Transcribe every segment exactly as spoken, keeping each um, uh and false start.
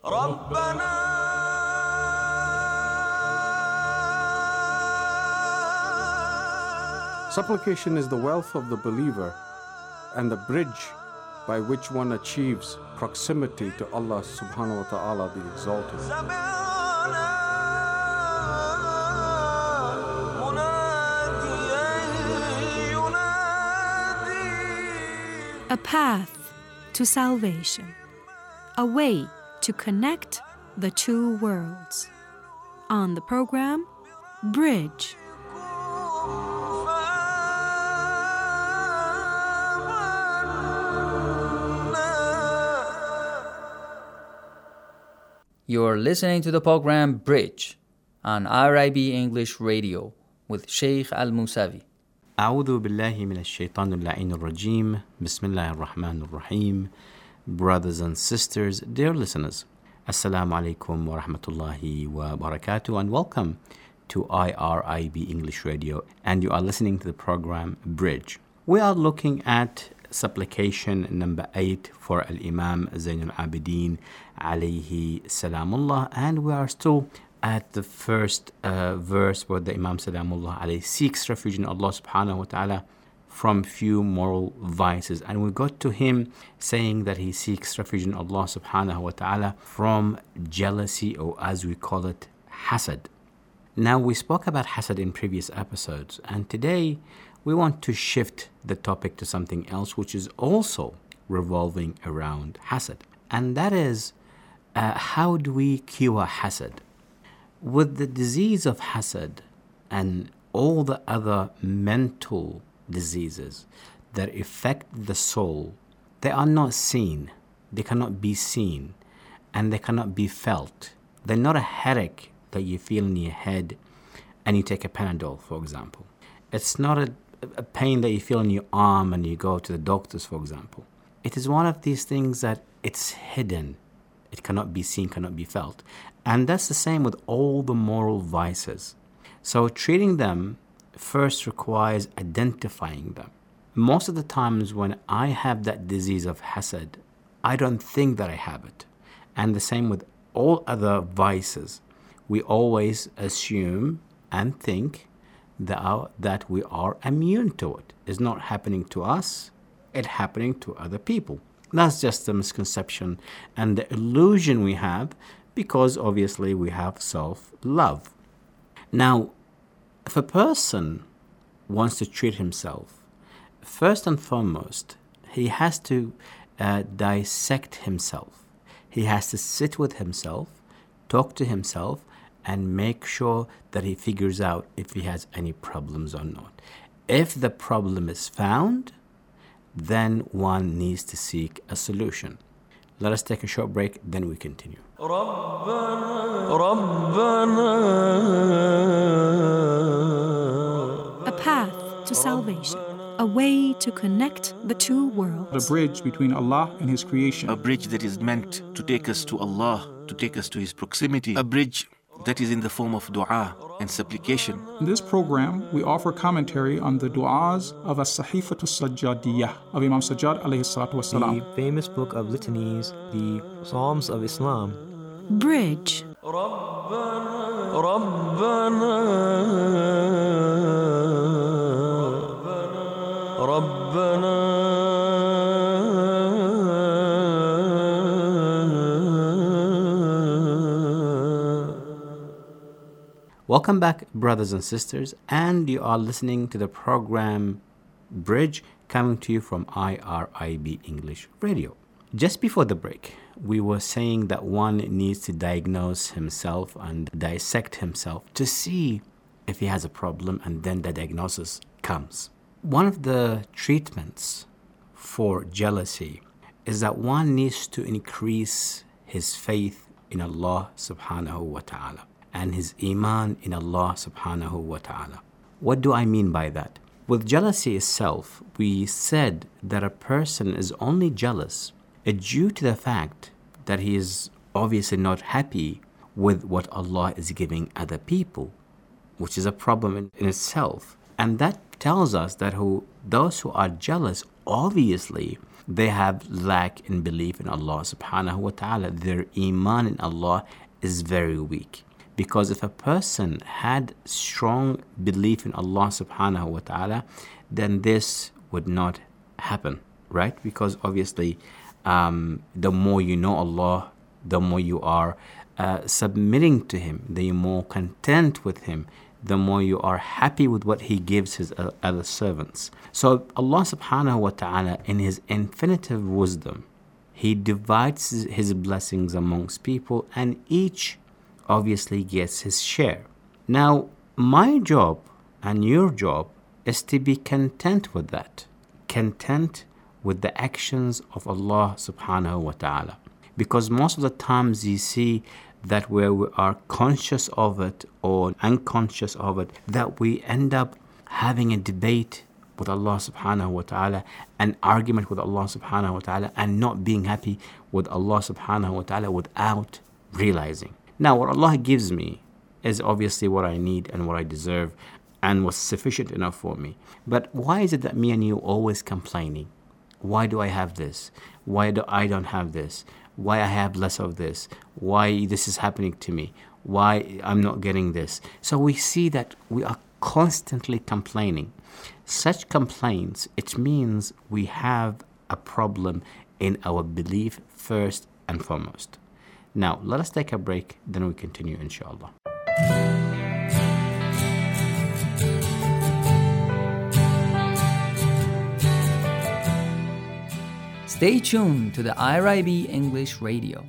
Supplication is the wealth of the believer and the bridge by which one achieves proximity to Allah subhanahu wa ta'ala, the Exalted. A path to salvation, a way to connect the two worlds. On the program, Bridge. You're listening to the program Bridge on R I B English Radio with Sheikh Al-Musavi. أعوذ بالله من الشيطان اللعين الرجيم بسم الله الرحمن الرحيم. Brothers and sisters, dear listeners, Assalamu alaikum wa rahmatullahi wa barakatuh, and welcome to I R I B English Radio, and you are listening to the program Bridge. We are looking at supplication number eight for Al-Imam Zayn al-Abidin alayhi salamullah, and we are still at the first uh, verse where the Imam salamullah alayhi seeks refuge in Allah subhanahu wa ta'ala from few moral vices, and we got to him saying that he seeks refuge in Allah subhanahu wa ta'ala from jealousy, or as we call it, hasad. Now, we spoke about hasad in previous episodes, and today we want to shift the topic to something else which is also revolving around hasad, and that is uh, how do we cure hasad? With the disease of hasad and all the other mental diseases that affect the soul, they are not seen, they cannot be seen, and they cannot be felt. They're not a headache that you feel in your head and you take a Panadol, for example. It's not a, a pain that you feel in your arm and you go to the doctors, for example. It is one of these things that it's hidden. It cannot be seen, cannot be felt. And that's the same with all the moral vices. So treating them first requires identifying them. Most of the times when I have that disease of hasad, I don't think that I have it. And the same with all other vices. We always assume and think that, our, that we are immune to it. It's not happening to us, it's happening to other people. That's just the misconception and the illusion we have, because obviously we have self-love. Now, if a person wants to treat himself, first and foremost, he has to uh, dissect himself. He has to sit with himself, talk to himself, and make sure that he figures out if he has any problems or not. If the problem is found, then one needs to seek a solution. Let us take a short break, then we continue. A path to salvation, a way to connect the two worlds. The bridge between Allah and His creation. A bridge that is meant to take us to Allah, to take us to His proximity. A bridge that is in the form of dua and supplication. In this program, we offer commentary on the du'as of As-Sahifatu Sajjadiyah of Imam Sajjad alayhi salatu wasalam. The famous book of litanies, the Psalms of Islam. Bridge. Welcome back, brothers and sisters, and you are listening to the program Bridge, coming to you from I R I B English Radio. Just before the break, we were saying that one needs to diagnose himself and dissect himself to see if he has a problem, and then the diagnosis comes. One of the treatments for jealousy is that one needs to increase his faith in Allah subhanahu wa ta'ala and his iman in Allah subhanahu wa ta'ala. What do I mean by that? With jealousy itself, we said that a person is only jealous due to the fact that he is obviously not happy with what Allah is giving other people, which is a problem in, in itself. And that tells us that who those who are jealous, obviously, they have lack in belief in Allah subhanahu wa ta'ala. Their iman in Allah is very weak. Because if a person had strong belief in Allah subhanahu wa ta'ala, then this would not happen, right? Because obviously, um, the more you know Allah, the more you are uh, submitting to Him, the more content with Him, the more you are happy with what He gives His uh, other servants. So Allah subhanahu wa ta'ala, in His infinitive wisdom, He divides His blessings amongst people, and each obviously gets his share. Now, my job and your job is to be content with that. Content with the actions of Allah subhanahu wa ta'ala. Because most of the times you see that where we are conscious of it or unconscious of it, that we end up having a debate with Allah subhanahu wa ta'ala, an argument with Allah subhanahu wa ta'ala, and not being happy with Allah subhanahu wa ta'ala without realizing. Now, what Allah gives me is obviously what I need and what I deserve and what's sufficient enough for me. But why is it that me and you are always complaining? Why do I have this? Why do I don't have this? Why I have less of this? Why this is happening to me? Why I'm not getting this? So we see that we are constantly complaining. Such complaints, it means we have a problem in our belief first and foremost. Now, let us take a break, then we continue, inshallah. Stay tuned to the I R I B English Radio.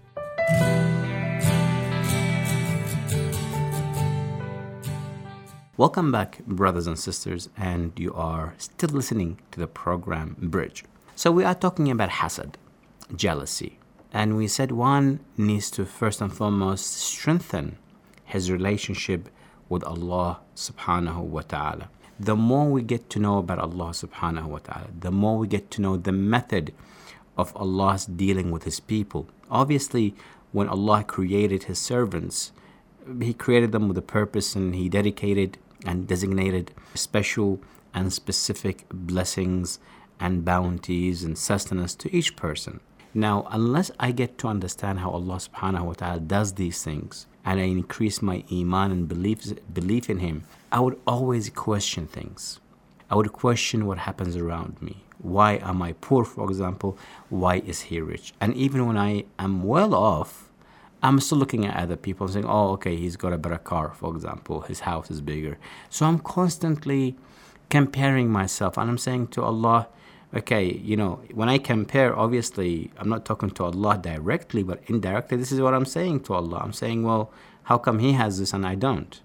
Welcome back, brothers and sisters, and you are still listening to the program Bridge. So we are talking about hasad, jealousy. And we said one needs to first and foremost strengthen his relationship with Allah subhanahu wa ta'ala. The more we get to know about Allah subhanahu wa ta'ala, the more we get to know the method of Allah's dealing with His people. Obviously, when Allah created His servants, He created them with a purpose, and He dedicated and designated special and specific blessings and bounties and sustenance to each person. Now, unless I get to understand how Allah subhanahu wa ta'ala does these things, and I increase my iman and belief, belief in Him, I would always question things. I would question what happens around me. Why am I poor, for example? Why is he rich? And even when I am well off, I'm still looking at other people and saying, oh, okay, he's got a better car, for example. His house is bigger. So I'm constantly comparing myself, and I'm saying to Allah, okay, you know, when I compare, obviously, I'm not talking to Allah directly, but indirectly, this is what I'm saying to Allah. I'm saying, well, how come He has this and I don't?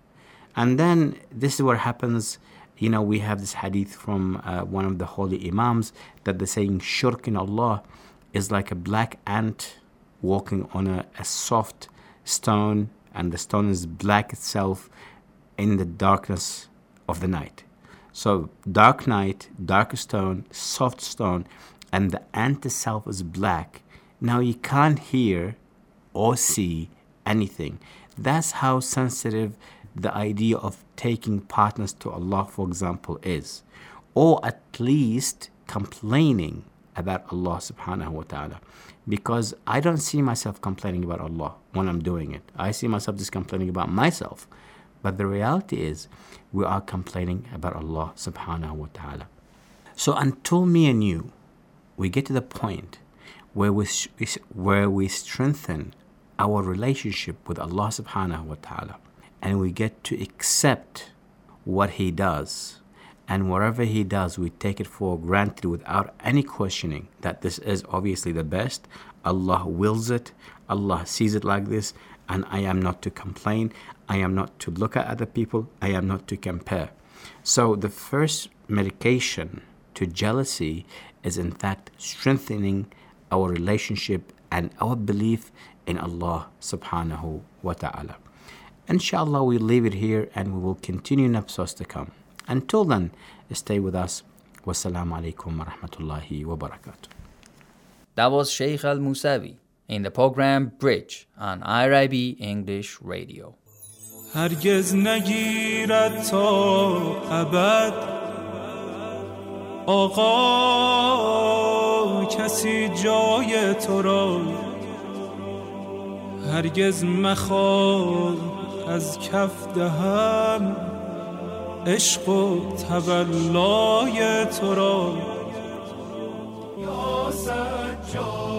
And then this is what happens. You know, we have this hadith from uh, one of the holy imams that they're saying shirk in Allah is like a black ant walking on a, a soft stone, and the stone is black itself in the darkness of the night. So dark night, dark stone, soft stone, and the ant itself is black. Now you can't hear or see anything. That's how sensitive the idea of taking partners to Allah, for example, is. Or at least complaining about Allah subhanahu wa ta'ala. Because I don't see myself complaining about Allah when I'm doing it. I see myself just complaining about myself. But the reality is, we are complaining about Allah subhanahu wa ta'ala. So until me and you, we get to the point where we, where we strengthen our relationship with Allah subhanahu wa ta'ala, and we get to accept what He does, and whatever He does, we take it for granted without any questioning that this is obviously the best. Allah wills it, Allah sees it like this, and I am not to complain, I am not to look at other people, I am not to compare. So the first medication to jealousy is in fact strengthening our relationship and our belief in Allah subhanahu wa ta'ala. Inshallah, we'll leave it here and we will continue in episodes to come. Until then, stay with us. Wassalamu alaikum wa rahmatullahi wa barakatuh. That was Sheikh Al-Musawi in the program Bridge on I R I B English Radio. هرگز نگیرد تا ابد آغاز کسی جای تو را، هرگز مخواه از کف دهم عشق و تولای تو را. یا سجاد